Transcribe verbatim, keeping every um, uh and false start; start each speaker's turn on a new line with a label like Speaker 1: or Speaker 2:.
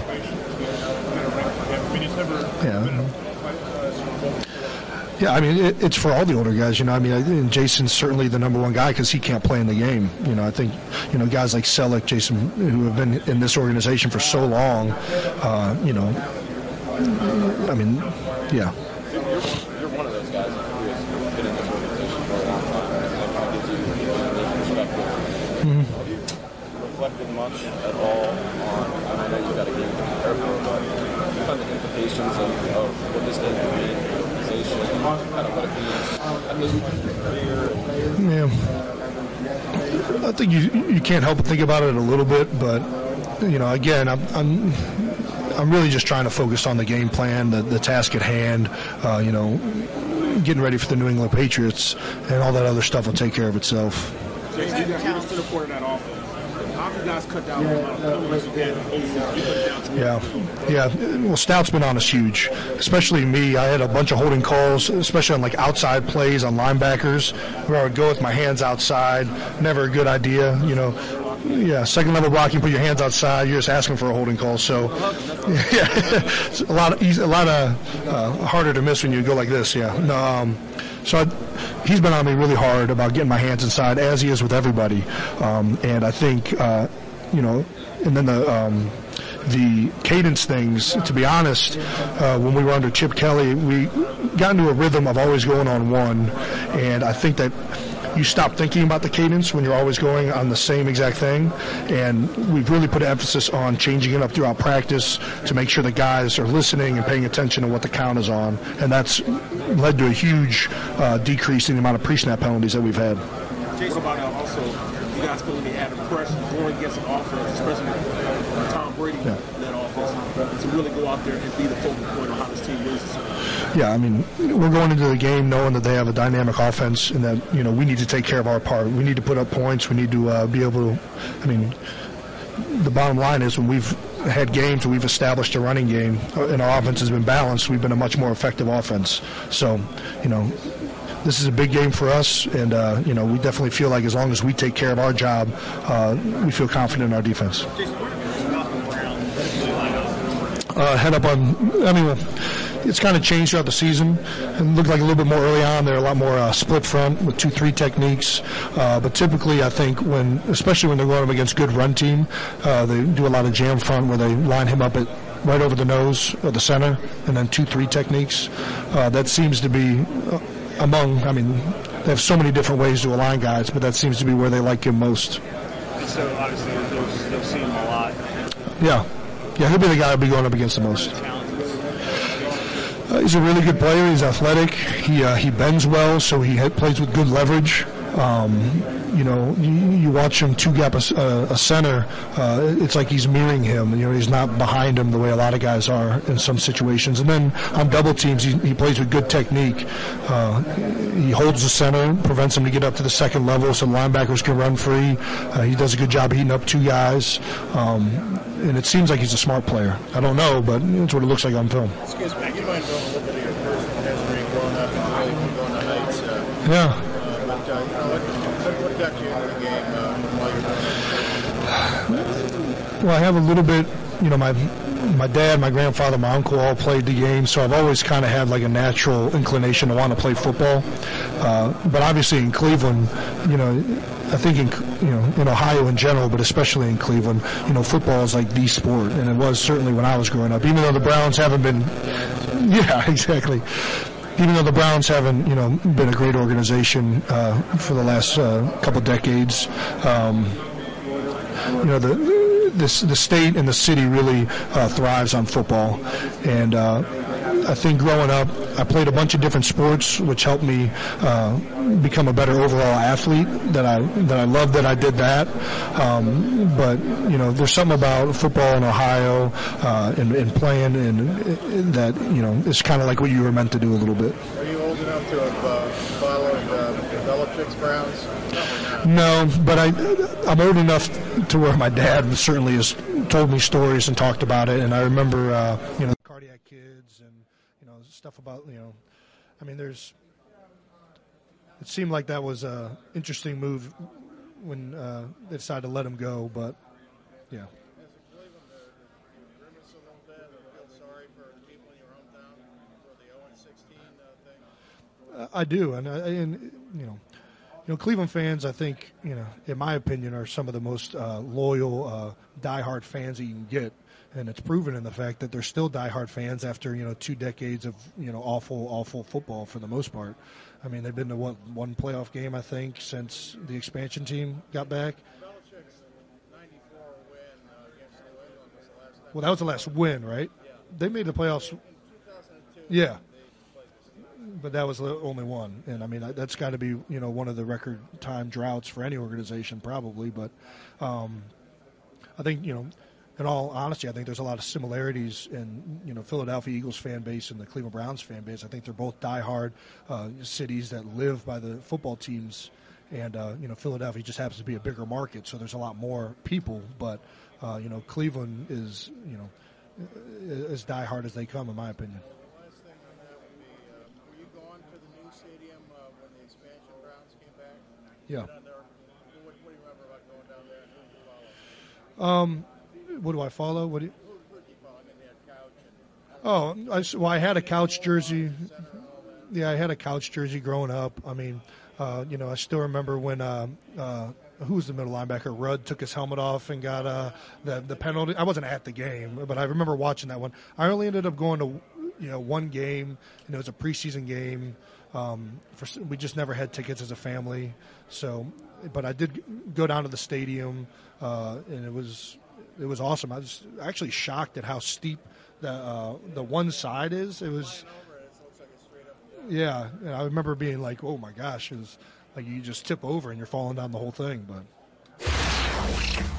Speaker 1: Yeah. Yeah, I mean, it, it's for all the older guys, you know. I mean, and Jason's certainly the number one guy because he can't play in the game. You know, I think, you know, guys like Selleck, Jason, who have been in this organization for so long, uh, you know, I mean, yeah.
Speaker 2: You're, you're one of those guys who has been in this organization for a long time, and that gives you a perspective.
Speaker 1: Mm-hmm.
Speaker 2: Have you reflected much at all on, I know you've got a game to prepare for, but kind of the implications of, of what this game can mean for the organization, kind of what it means at this point?
Speaker 1: Yeah. I think you you can't help but think about it a little bit, but, you know, again, I'm, I'm I'm really just trying to focus on the game plan, the, the task at hand, uh, you know, getting ready for the New England Patriots, and all that other stuff will take care of itself.
Speaker 3: Jason, you got to the point of that offense. How have you guys cut down the amount of penalties you get over? You put it down to
Speaker 1: Yeah, yeah. Well, Stout's been on us huge, especially me. I had a bunch of holding calls, especially on like outside plays on linebackers, where I would go with my hands outside. Never a good idea, you know. Yeah, second level blocking, put your hands outside. You're just asking for a holding call. So, yeah, it's a lot of a lot of uh, harder to miss when you go like this. Yeah. No, um, so I, he's been on me really hard about getting my hands inside, as he is with everybody. Um, and I think, uh, you know, and then the um, the cadence things. To be honest, uh, when we were under Chip Kelly, we got into a rhythm of always going on one, and I think that you stop thinking about the cadence when you're always going on the same exact thing. And we've really put an emphasis on changing it up throughout practice to make sure the guys are listening and paying attention to what the count is on. And that's led to a huge uh, decrease in the amount of pre-snap penalties that we've had.
Speaker 3: Jason, about uh, also, you guys feeling they had the pressure going against an offense, especially uh, Tom Brady
Speaker 1: yeah.
Speaker 3: led offense, to really go out there and be the focal point on how this team wins.
Speaker 1: Yeah, I mean, we're going into the game knowing that they have a dynamic offense and that, you know, we need to take care of our part. We need to put up points. We need to uh, be able to, I mean, the bottom line is when we've had games where we've established a running game and our offense has been balanced, we've been a much more effective offense. So, you know, this is a big game for us, and, uh, you know, we definitely feel like as long as we take care of our job, uh, we feel confident in our defense. Uh, head up on, I mean, it's kind of changed throughout the season. It looked like a little bit more early on. They're a lot more uh, split front with two three techniques. Uh, but typically, I think when, especially when they're going up against good run team, uh, they do a lot of jam front where they line him up at right over the nose or the center, and then two three techniques. Uh, that seems to be uh, among. I mean, they have so many different ways to align guys, but that seems to be where they like him most.
Speaker 3: So obviously, they'll, they'll see him a lot.
Speaker 1: Yeah, yeah, he'll be the guy who'll be going up against the most. Uh, he's a really good player. He's athletic. He uh, he bends well, so he ha- plays with good leverage. Um, you know, you, you watch him two-gap a, a center, uh, it's like he's mirroring him. You know, he's not behind him the way a lot of guys are in some situations. And then on double teams, he, he plays with good technique. Uh, he holds the center, prevents him to get up to the second level so linebackers can run free. Uh, he does a good job heating up two guys. Um, and it seems like he's a smart player. I don't know, but it's what it looks like on film.
Speaker 4: Excuse me, you mind going a little bit of your personal history growing up and really going to Heights? Uh,
Speaker 1: yeah.
Speaker 4: Uh, but, uh, you know, what, what, what got you into the game uh, while you're doing it?
Speaker 1: Well, I have a little bit, you know, my my dad, my grandfather, my uncle all played the game, so I've always kind of had like a natural inclination to want to play football. Uh, but obviously in Cleveland, you know, I think in you know in Ohio in general, but especially in Cleveland, you know, football is like the sport, and it was certainly when I was growing up. Even though the Browns haven't been, yeah, exactly. Even though the Browns haven't, you know, been a great organization uh, for the last uh, couple decades, um, you know, the this the state and the city really uh, thrives on football, and uh, I think growing up, I played a bunch of different sports, which helped me uh, become a better overall athlete. That I that I love that I did that. Um, but you know, there's something about football in Ohio uh, and, and playing, and uh, that you know, it's kind of like what you were meant to do a little bit.
Speaker 4: Are you old enough to have uh, followed uh, Belichick's Browns?
Speaker 1: No, but I, I'm old enough to where my dad certainly has told me stories and talked about it, and I remember, uh, you know, cardiac kids and, you know, stuff about, you know, I mean, there's, it seemed like that was an interesting move when uh, they decided to let him go, but, yeah.
Speaker 4: As a Cleveland, uh, rumors
Speaker 1: I do, and, and you know, you know, Cleveland fans, I think, you know, in my opinion, are some of the most uh, loyal, uh, diehard fans that you can get, and it's proven in the fact that they're still diehard fans after you know two decades of you know awful, awful football for the most part. I mean, they've been to what one playoff game I think since the expansion team got back.
Speaker 4: Belichick's ninety-four win uh, against New England was the last time.
Speaker 1: Well, that was the last win, right? They made the playoffs.
Speaker 4: In two thousand two,
Speaker 1: Yeah.
Speaker 4: they played this.
Speaker 1: But that was the only one, and I mean that's got to be you know one of the record time droughts for any organization probably. But um, I think you know, in all honesty, I think there's a lot of similarities in you know Philadelphia Eagles fan base and the Cleveland Browns fan base. I think they're both diehard uh, cities that live by the football teams, and uh, you know Philadelphia just happens to be a bigger market, so there's a lot more people. But uh, you know Cleveland is you know as diehard as they come, in my opinion.
Speaker 4: Last thing on that would be, uh, were you going to the new stadium uh, when the expansion Browns came back?
Speaker 1: Yeah.
Speaker 4: Down there, what, what do you remember about going down there and who did you follow?
Speaker 1: Um, what do I follow? What do you?
Speaker 4: Who, who did you follow? I mean, they had Couch and
Speaker 1: Oh, I, s- well, I had a couch jersey. Yeah, I had a couch jersey growing up. I mean, uh, you know, I still remember when uh, uh, who was the middle linebacker? Rudd took his helmet off and got uh, the the penalty. I wasn't at the game, but I remember watching that one. I only ended up going to you know one game, and it was a preseason game. Um, for, s- we just never had tickets as a family, so. But I did g- go down to the stadium, uh, and it was it was awesome. I was actually shocked at how steep the uh, the one side is. It was.
Speaker 4: over it. It looks like it's straight up and down.
Speaker 1: Yeah, and I remember being like, "Oh my gosh!" It was like you just tip over and you're falling down the whole thing. But